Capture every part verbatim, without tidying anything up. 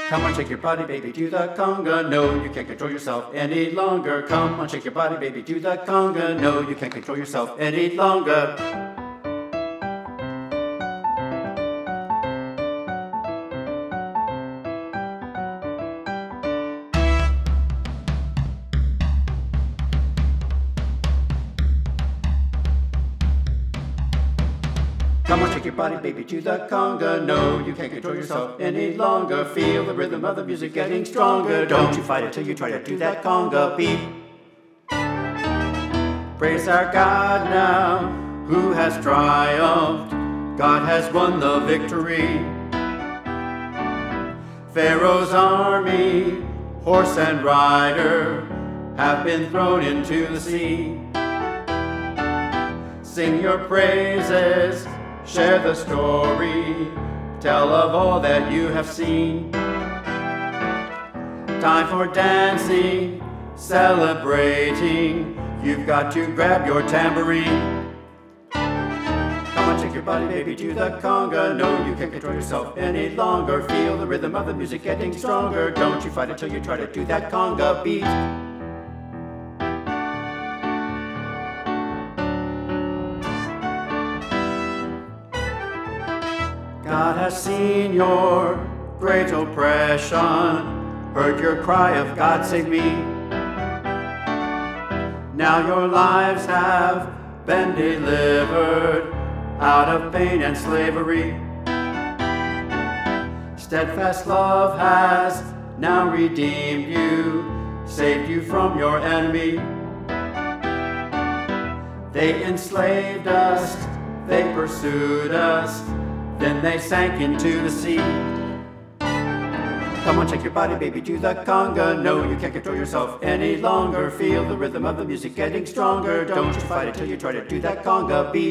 Come on, shake your body, baby, do the conga. No, you can't control yourself any longer. Come on, shake your body, baby, do the conga. No, you can't control yourself any longer. Come on, shake your body, baby, to the conga. No, you can't control yourself any longer. Feel the rhythm of the music getting stronger. Don't you fight it till you try to do that conga beat. Praise our God now, who has triumphed. God has won the victory. Pharaoh's army, horse and rider, have been thrown into the sea. Sing your praises, share the story, tell of all that you have seen. Time for dancing, celebrating, you've got to grab your tambourine. Come on, shake your body, baby, to the conga. No, you can't control yourself any longer. Feel the rhythm of the music getting stronger. Don't you fight it till you try to do that conga beat. God has seen your great oppression, heard your cry of God save me. Now your lives have been delivered out of pain and slavery. Steadfast love has now redeemed you, saved you from your enemy. They enslaved us, they pursued us, then they sank into the sea. Come on, shake your body, baby, do the conga. No, you can't control yourself any longer. Feel the rhythm of the music getting stronger. Don't you fight it till you try to do that conga beat.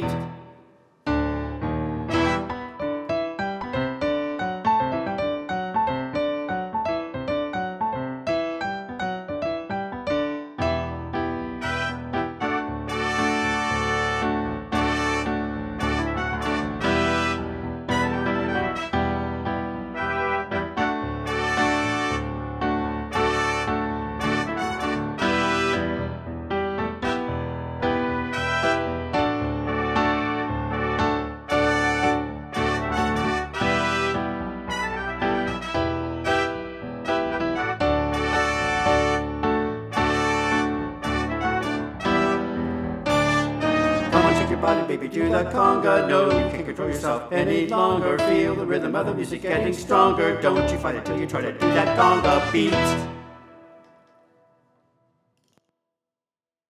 Your body, baby, do the conga. No, you can't control yourself any longer. Feel the rhythm of the music getting stronger. Don't you fight it till you try to do that conga beat.